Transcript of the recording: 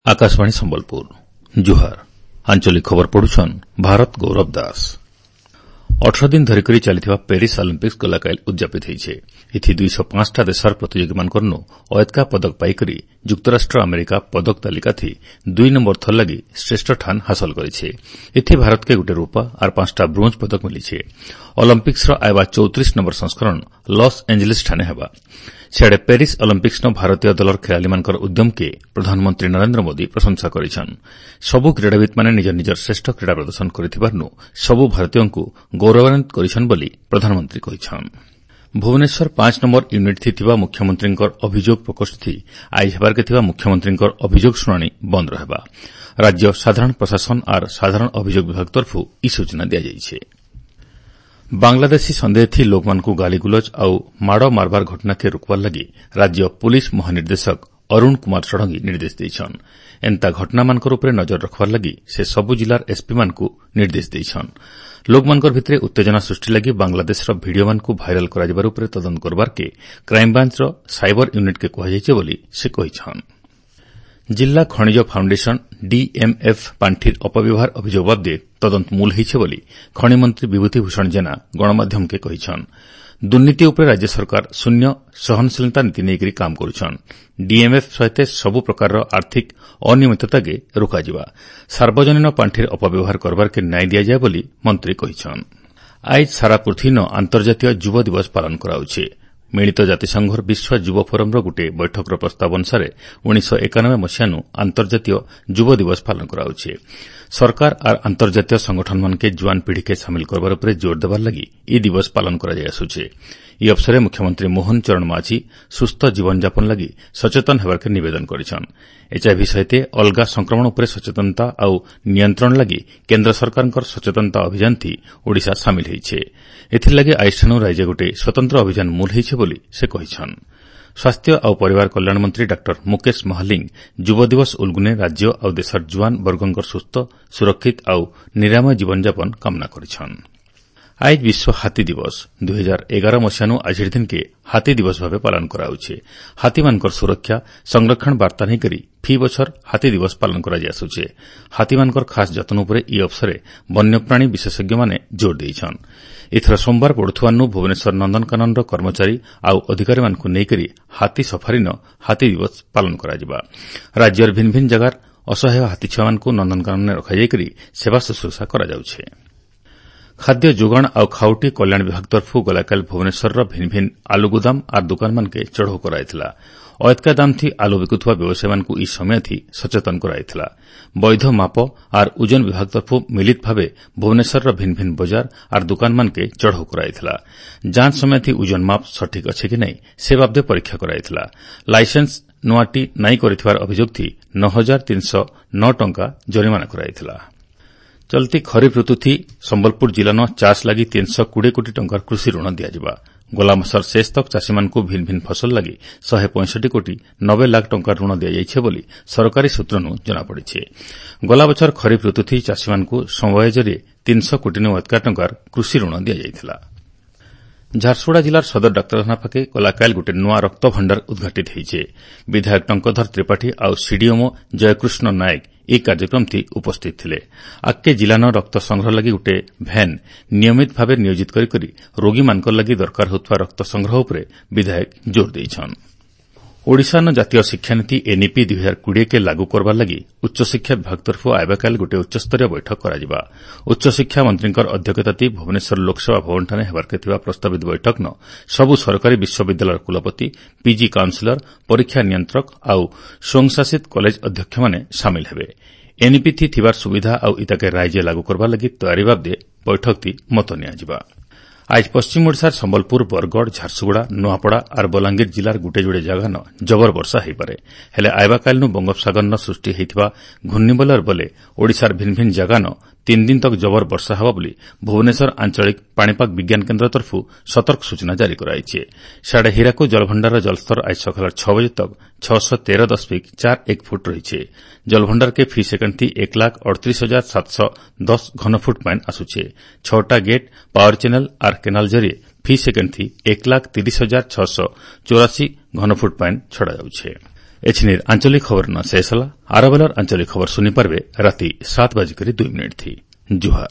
आकाशवाणी संबलपुर जुहार आंचलिक खबर पढ़ुछन भारत गौरव दास। 18 दिन धरिकरी चलिथिबा पेरिस ओलंपिक्स गलाकाल उद्यापित होइछे। इथि 205 देशर प्रतियोगी मानकरनु 80 पदक पाइकरी जुक्तराष्ट्र अमेरिका पदक तालिका थी 2 नंबर थर लगी श्रेष्ठ ठान हासिल करिछे। इथि भारत के गोटे रूपा और 5टा ब्रोंज पदक मिलिछे। ओलंपिक्स रो आइबा 34 नंबर संस्करण लॉस एंजेलिस ठाने हेबा। सियाड़े पेरिस ओलंपिक्स भारतीय दलर खेलाड़ी मानकर उद्यम के प्रधानमंत्री नरेंद्र मोदी प्रशंसा करिछन। सबु क्रीड़ाविद माने निज निजर श्रेष्ठ क्रीड़ा प्रदर्शन करिथिबारनु सबु भारतीयंकु गौरवान्वित करिछन बोली प्रधानमंत्री कहिछन। भुवनेश्वर 5 नंबर यूनिट थिबा मुख्यमंत्रींकर अभियोग प्रकोष्ठ थी आज हेबार के थिबा मुख्यमंत्रींकर अभियोग शुणाणी बंद रहबा। राज्य साधारण प्रशासन और साधारण अभियोग विभाग तरफु ई सूचना दिया जाइछे। बांग्लादेशी संदेह थी लोक मानकु गालीगुलज आउ माड़ मारबार घटना के रुकवार लगी राज्य पुलिस महानिर्देशक अरुण कुमार षडंगी निर्देश देइछन। एंता घटना मानकर उपरे नजर रखवार लगी से सबु जिलार एसपी मानकु निर्देश देइछन। लोक मानकर भितरे उत्तेजना सृष्टि लगी बांग्लादेशर भिडियो मानकु भाइराल कराजिबार उपरे तदंत करबार के क्राइम ब्रांच साइबर यूनिट के कहाଯାଇଛି बोली से कहिछन। जिला खनिज फाउंडेशन डीएमएफ पांठिर अपव्यवहार अभियोग बाबदे तदंत मूल होइछे बोली खनि मंत्री विभूति भूषण जेना गणमाध्यम के कहिछन। दुर्नीति उपरे राज्य सरकार शून्य सहनशीलता नीति नेकरी काम करुछन। डीएमएफ सहित सबु प्रकार आर्थिक अनियमितता के रोकाजिबा। सार्वजनीन पांठिर अपव्यवहार करबार के न्याय दिया जाय बोली मंत्री कहिछन। आज सारा पृथ्वी न अंतर्जातीय युव दिवस पालन कराउछे। मिलित जातिसंघर विश्व युव फोरम गोटे बैठकर प्रस्ताव अनुसार 1991 मसीहानु अंतर्जातीय युव दिवस पालन कराउछे। सरकार और अंतर्जातीय संगठन मान के जुआन पीढ़ी के सामिल करबार उपरे जोर देबार लगी ई दिवस पालन करा जाय आसुछे। ई अवसरे मुख्यमंत्री मोहन चरण माझी सुस्थ जीवनयापन लगी सचेतन हेबार के निवेदन करिछन। एचआईवी सहित अलगा संक्रमण उपरे सचेतनता और नियंत्रण लगी केन्द्र सरकारकर सचेतनता अभियान थी ओडिशा सामिल होइछे। एथिर लगी आइठानु राज्य गोटे स्वतंत्र अभियान मूल होइछे बोली से कहिछन। स्वास्थ्य और परिवार कल्याण मंत्री डॉक्टर मुकेश महालिंग युव दिवस उल्गुने राज्य और देशर जुआन वर्गंकर सुस्थ सुरक्षित और निरामय जीवनयापन कामना करिछन। आज विश्व हाथी दिवस 2011 मसीहानु आज दिन के हाथी दिवस भावे पालन कराउछे। हाथी मानकर सुरक्षा संरक्षण वार्ता नहीं करी फी बछर हाथी दिवस पालन करा जासुछे। हाथी मानकर खास जतन उपरे ई अवसरे वन्यप्राणी विशेषज्ञ माने जोर देइछन। इथर सोमवार पड़ुथुआनु भुवनेश्वर नंदनकानन कर्मचारी आउ अधिकारी मानकु नेकरी हाथी सफारी न हाथी दिवस पालन कराजिबा। राज्यर भिन्न भिन्न जगार असहाय हाथी छुआ मानकु नंदनकानन रखाଯାଇकरी सेवा शुश्रूषा करा जाउछे। खाद्य जोगाण और खाउटी कल्याण विभाग तरफु गलाकाल भुवनेश्वर भिन्न भिन्न आलू गुदाम और दुकान मान के चढ़ाऊ कराइथिला। अयतका दाम थी आलू बिकुथुआ व्यवसायी मानकु ई समय थी सचेतन कराइथिला। वैध माप और ओजन विभाग तरफु मिलित भावे भुवनेश्वर भिन्न भिन्न बाजार और दुकान मान के चढ़ाऊ कराइथिला। जांच समय थी ओजन माप सठिक अच्छे कि नहीं से बाबदे परीक्षा कराइथिला। लाइसेंस नुआटी नाई करिथिबार अभियोग थी 9309 टंका जरिमाना कराइथिला। चलती खरीफ ऋतु थी संबलपुर जिला न चाष लगी 320 कोटी टंकार कृषि ऋण दियाजिबा। गला मासर शेष तक चाषी मानकु भिन्न भिन्न फसल लगी 165 कोटी 90 लाख टंकार ऋण दियाଯାଇछे बोली सरकारी सूत्रनु जना पड़िछे। गला बछर खरीफ ऋतु थी चाषी मानकु समवाय जरिए 300 कोटी नु अधिक टंकार कृषि ऋण दियाଯାଇथिला। झारसुगुड़ा जिलार सदर डाक्तरखाना पाखे गलाकाल गोटे नुआ रक्त भंडार उद्घाटित होइछे। विधायक टंकधर त्रिपाठी और सीडीएमओ जयकृष्ण नायक ई कार्यक्रम थी उपस्थित थिले। आके जिलान रक्त संग्रह लगी गोटे भैन नियमित भावे नियोजित करी रोगी मानकर लगी दरकार होतवा रक्त संग्रह उपरे विधायक जोर देइछन। ओडिशान जातीय शिक्षा नीति एनईपी 2020 के लागू करबार लगी उच्च शिक्षा विभाग तरफु आइबाकाल गोटे उच्चस्तरीय बैठक कराजिबा। उच्च शिक्षा मंत्रींकर अध्यक्षता भुवनेश्वर लोकसेवा भवन ठाने हेबार के थिबा प्रस्तावित बैठक न सबु सरकारी विश्वविद्यालय कुलपति पीजी काउंसिलर परीक्षा नियंत्रक और स्वयंशासित कॉलेज अध्यक्ष माने सामिल हेबे। एनईपी थी थिबार सुविधा और इताके राज्य लागू करबार लगी तैयारी बाबदे बैठक थी मत नियाजिबा। आज पश्चिम ओडिशार संबलपुर बरगढ़ झारसुगुड़ा नुआपड़ा और बलांगीर जिलार गुटे जोड़े जगह न जबर वर्षा होइपारे। हेले आइबाकाल बंगोपसागर न सृष्टि होइथिबा घूर्णिबलयर बोले ओडिशार भिन्न भिन्न जगह न 3 दिन तक जबर वर्षा हवा बोली भुवनेश्वर आंचलिक पाणीपाग विज्ञान केन्द्र तरफु सतर्क सूचना जारी कराइछे। साडे हीराको जलभंडार जलस्तर आज सकाल 6 बजे तक 613.41 फुट रही। जलभंडार के फी सेकेंड थी 1,38,710 घनफुट पानी आसुचे। 6टा गेट पावर चैनल और केनाल जरिए फी सेकेंड थी 1,30,684 घनफुट पानी छड़ा जाउछे। एछिनिर आंचलिक खबर न शेष होला। आरबेलर आंचलिक खबर सुनिपारबे राति 7:02 थी। जुहार।